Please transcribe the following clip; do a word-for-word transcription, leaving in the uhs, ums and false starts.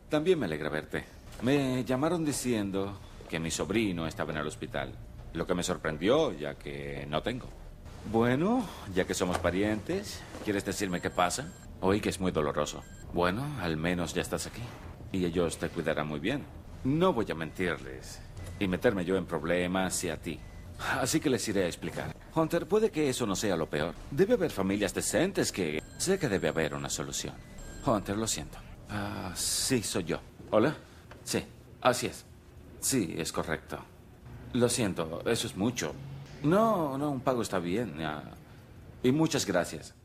También me alegra verte. Me llamaron diciendo que mi sobrino estaba en el hospital. Lo que me sorprendió, ya que no tengo. Bueno, ya que somos parientes, ¿quieres decirme qué pasa? Oí que es muy doloroso. Bueno, al menos ya estás aquí. Y ellos te cuidarán muy bien. No voy a mentirles y meterme yo en problemas y a ti. Así que les iré a explicar. Hunter, puede que eso no sea lo peor. Debe haber familias decentes que... Sé que debe haber una solución. Hunter, lo siento. Ah, sí, soy yo. ¿Hola? Sí, así es. Sí, es correcto. Lo siento, eso es mucho. No, no, un pago está bien. Ah, y muchas gracias.